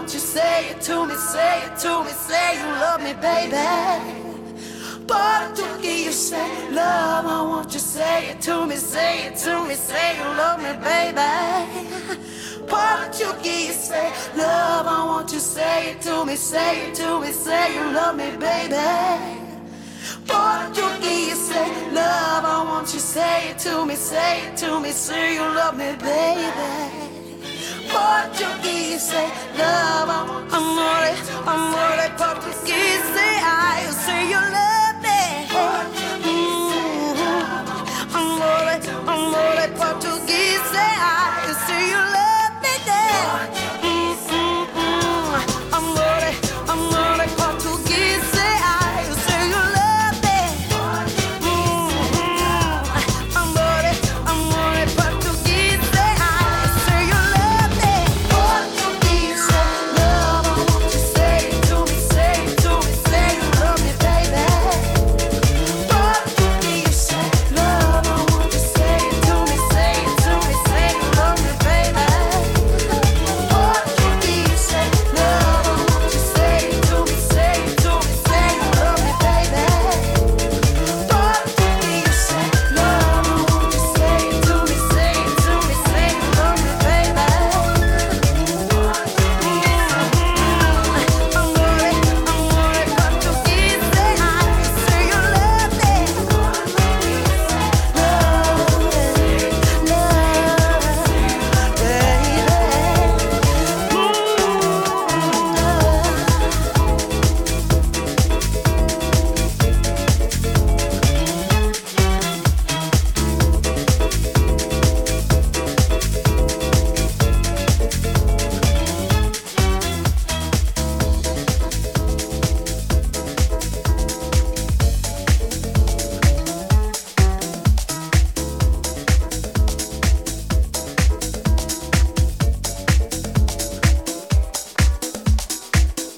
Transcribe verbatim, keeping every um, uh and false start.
won't you say it to me, say it to me, say you love me, baby. Portuguese, you say love, I want you say it to me, say it to me, say you love me, baby. Portuguese, you say love, I want you say it to me, say it to me, say you love me, baby. Portuguese, you say love, I want you say it to me, say it to me, say you love me, baby. Portuguese, you say love, I want you say it to me, say it to me, say